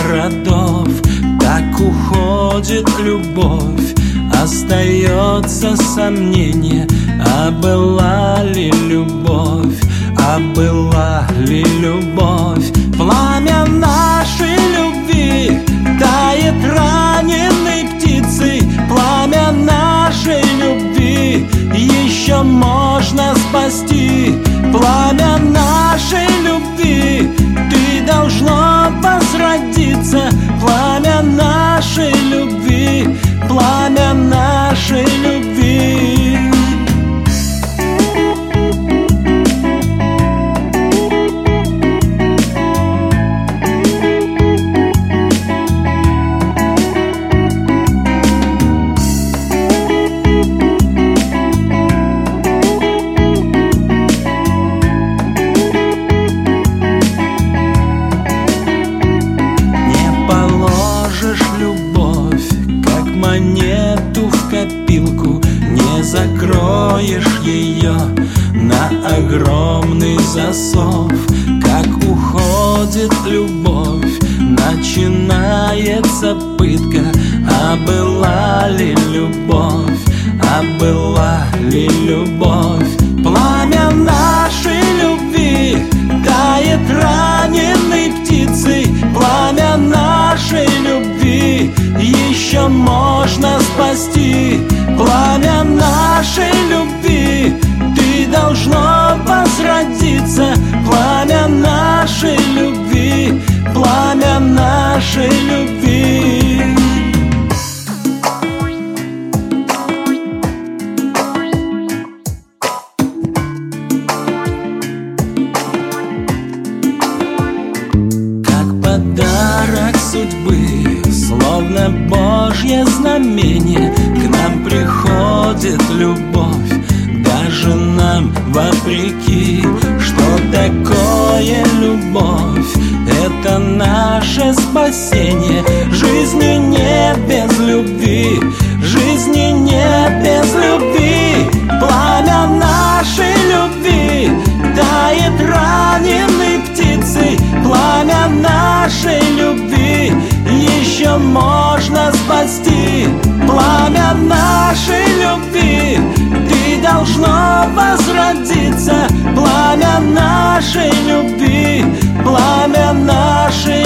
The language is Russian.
городов. Так уходит любовь, остается сомнение, а была ли любовь, а была ли любовь? Пламя нашей любви тает раненой птицей. Пламя нашей любви еще можно спасти. Пламя нашей любви, ты должно возродиться. Пламя нашей любви, пламя нашей любви. Монету в копилку, не закроешь ее на огромный засов. Как уходит любовь, начинается пытка. А была ли любовь, а была ли любовь? Пламя нашей любви тает раненой птицей. Пламя нашей любви еще можно спасти. Пламя нашей любви, ты должно возродиться. Пламя нашей любви, пламя нашей любви. Как подарок судьбы, словно Божье знамение, к нам приходит любовь, даже нам вопреки. Что такое любовь? Это наше спасение. Жизни нет без любви, жизни нет без любви. Пламя нашей любви тает раненой птицей. Пламя нашей любви еще можно спасти. Пламя нашей любви, ты должно возродиться. Пламя нашей любви, пламя нашей